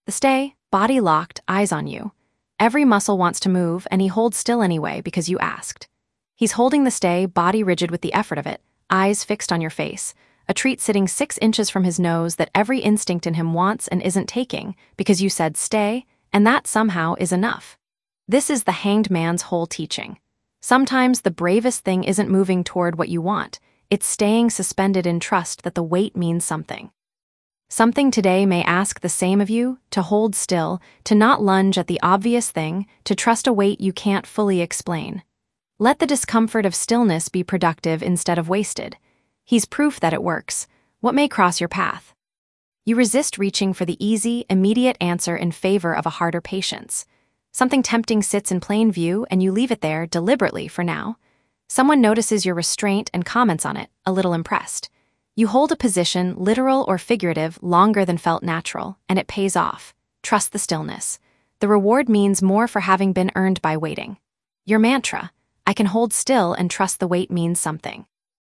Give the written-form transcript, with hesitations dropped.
The stay, body locked, eyes on you. Every muscle wants to move, and he holds still anyway because you asked. He's holding the stay, body rigid with the effort of it, eyes fixed on your face, a treat sitting 6 inches from his nose that every instinct in him wants and isn't taking because you said stay, and that somehow is enough. This is the hanged man's whole teaching. Sometimes the bravest thing isn't moving toward what you want, it's staying suspended in trust that the wait means something. Something today may ask the same of you, to hold still, to not lunge at the obvious thing, to trust a wait you can't fully explain. Let the discomfort of stillness be productive instead of wasted. He's proof that it works. What may cross your path? You resist reaching for the easy, immediate answer in favor of a harder patience. Something tempting sits in plain view and you leave it there deliberately for now. Someone notices your restraint and comments on it, a little impressed. You hold a position, literal or figurative, longer than felt natural, and it pays off. Trust the stillness. The reward means more for having been earned by waiting. Your mantra, I can hold still and trust the wait means something.